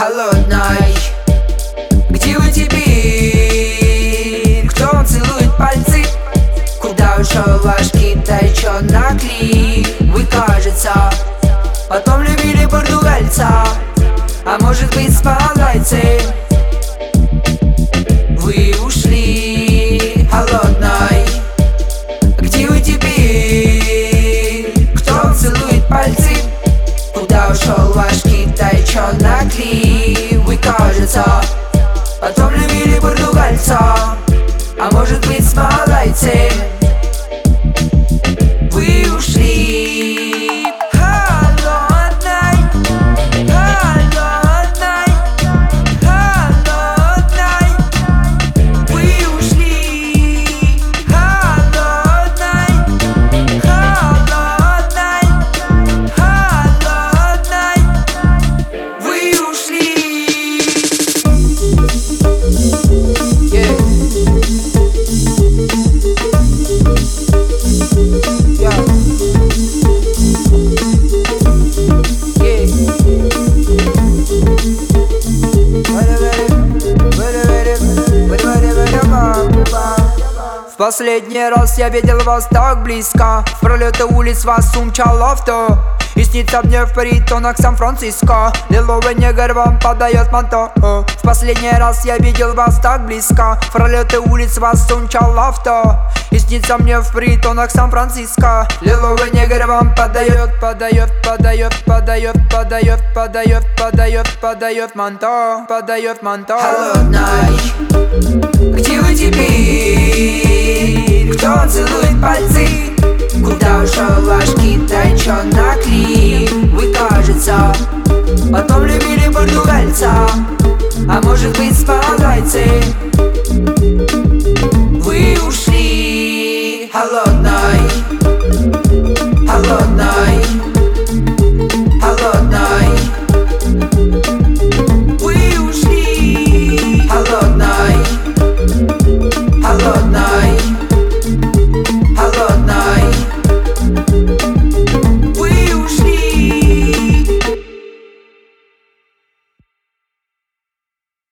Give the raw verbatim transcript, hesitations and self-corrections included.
холодной. Где вы теперь? Кто вам целует пальцы? Куда ушел ваш Китай, чё накли? Вы, кажется, потом любили португальца, а может быть спалайцы. Вы ушли холодной. Где вы теперь? Кто вам целует пальцы? Куда ушел ваш Китай, чё накли? Вы, кажется, потом любили португальца, а может быть спалайцы. Вы ушли холодной, холодной, холодной. Вы ушли холодной, холодной, холодной. Вы ушли. Yeah. В последний раз я видел вас так близко. В пролеты улиц вас умчал авто. И снится мне в притонах Сан-Франциско. Лиловый негр вам подает манто. В последний раз я видел вас так близко. В пролеты улиц вас умчал авто. И снится мне в притонах Сан-Франциско. Лиловый негр вам подает, подает, подает, подает, подает, подает, подает, подает манто, подает манто. Холодной. Где вы теперь? Кто целует пальцы? Куда ушел ваш Китай, чё накли? Вы, кажется, потом любили португальца, а может быть спалайцы. Вы ушли холодной.